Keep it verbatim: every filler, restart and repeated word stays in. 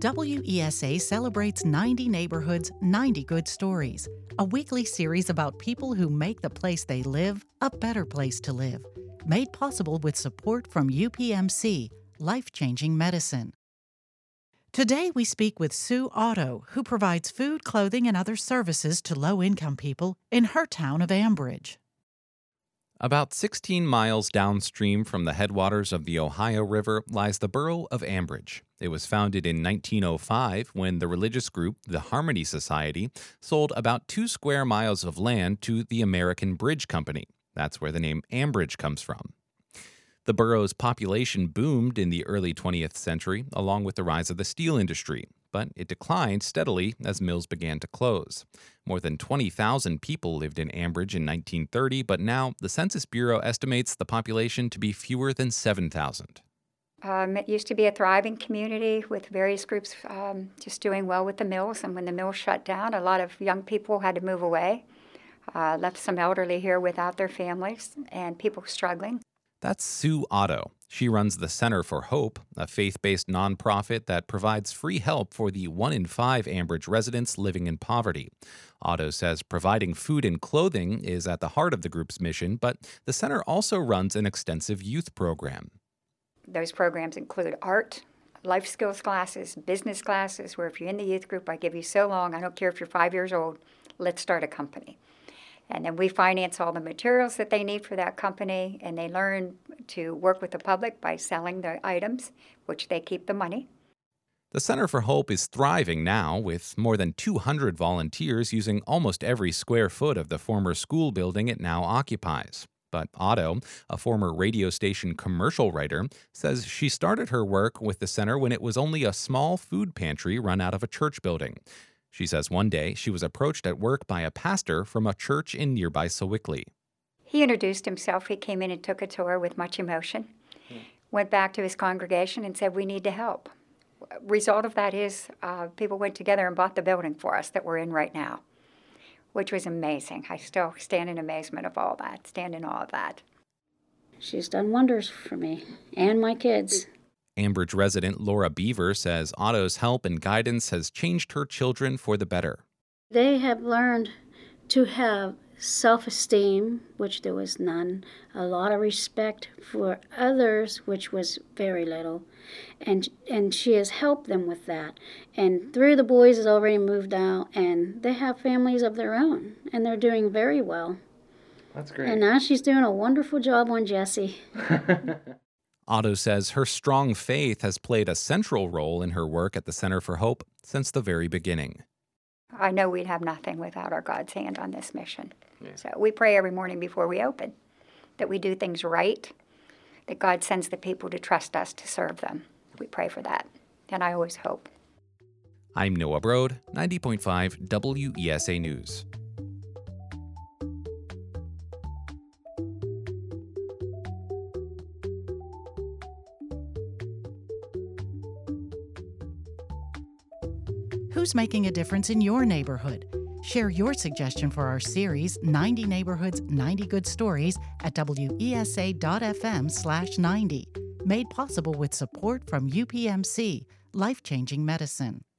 W E S A celebrates ninety neighborhoods, ninety good stories, a weekly series about people who make the place they live a better place to live. Made possible with support from U P M C, Life-Changing Medicine. Today we speak with Sue Otto, who provides food, clothing, and other services to low-income people in her town of Ambridge. About sixteen miles downstream from the headwaters of the Ohio River lies the borough of Ambridge. It was founded in nineteen oh five when the religious group, the Harmony Society, sold about two square miles of land to the American Bridge Company. That's where the name Ambridge comes from. The borough's population boomed in the early twentieth century, along with the rise of the steel industry, but it declined steadily as mills began to close. More than twenty thousand people lived in Ambridge in nineteen thirty, but now the Census Bureau estimates the population to be fewer than seven thousand. Um, it used to be a thriving community with various groups um, just doing well with the mills, and when the mills shut down, a lot of young people had to move away, uh, left some elderly here without their families, and people struggling. That's Sue Otto. She runs the Center for Hope, a faith-based nonprofit that provides free help for the one in five Ambridge residents living in poverty. Otto says providing food and clothing is at the heart of the group's mission, but the center also runs an extensive youth program. Those programs include art, life skills classes, business classes, where if you're in the youth group, I give you so long, I don't care if you're five years old, let's start a company. And then we finance all the materials that they need for that company, and they learn to work with the public by selling the items, which they keep the money. The Center for Hope is thriving now, with more than two hundred volunteers using almost every square foot of the former school building it now occupies. But Otto, a former radio station commercial writer, says she started her work with the center when it was only a small food pantry run out of a church building. She says one day she was approached at work by a pastor from a church in nearby Sewickley. He introduced himself. He came in and took a tour with much emotion, hmm. went back to his congregation and said, we need to help. Result of that is uh, people went together and bought the building for us that we're in right now, which was amazing. I still stand in amazement of all that, stand in awe of that. She's done wonders for me and my kids. Ambridge resident Laura Beaver says Otto's help and guidance has changed her children for the better. They have learned to have self-esteem, which there was none, a lot of respect for others, which was very little, and and she has helped them with that. And three of the boys has already moved out, and they have families of their own, and they're doing very well. That's great. And now she's doing a wonderful job on Jesse. Otto says her strong faith has played a central role in her work at the Center for Hope since the very beginning. I know we'd have nothing without our God's hand on this mission. Yeah. So we pray every morning before we open that we do things right, that God sends the people to trust us to serve them. We pray for that, and I always hope. I'm Noah Broad, ninety point five W E S A News. Who's making a difference in your neighborhood? Share your suggestion for our series, ninety Neighborhoods, ninety Good Stories, at W E S A dot F M slash ninety. Made possible with support from U P M C, Life-Changing Medicine.